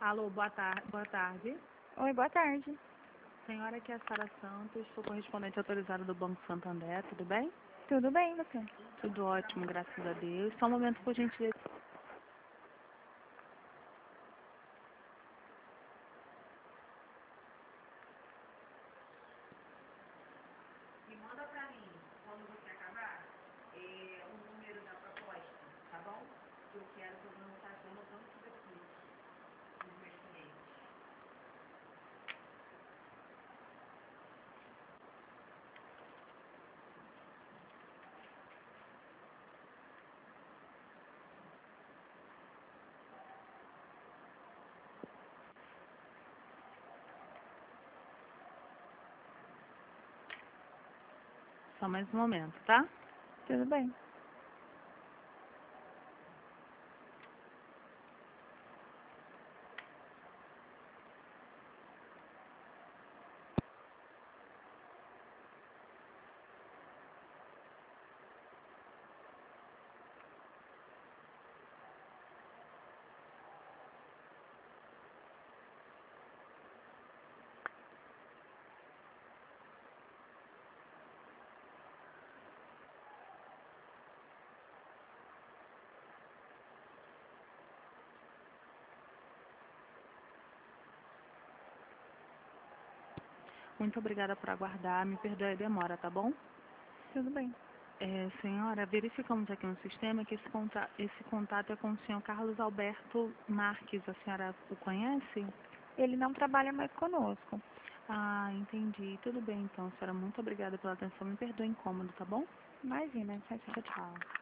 Alô, boa tarde. Boa tarde. Oi, boa tarde. Senhora, aqui é a Sara Santos, sou correspondente autorizada do Banco Santander, tudo bem? Tudo bem, você? Tudo ótimo, graças a Deus. Só um momento, por gentileza. E manda pra mim, quando você acabar, o número da proposta, tá bom? Que eu quero que eu não faça anotando tudo aqui, dos meus clientes. Só mais um momento, tá? Tudo bem. Muito obrigada por aguardar. Me perdoe a demora, tá bom? Tudo bem. Senhora, verificamos aqui no sistema que esse contato é com o senhor Carlos Alberto Marques. A senhora o conhece? Ele não trabalha mais conosco. Ah, entendi. Tudo bem, então, senhora. Muito obrigada pela atenção. Me perdoe o incômodo, tá bom? Imagina, tchau, tchau. Tchau, tchau.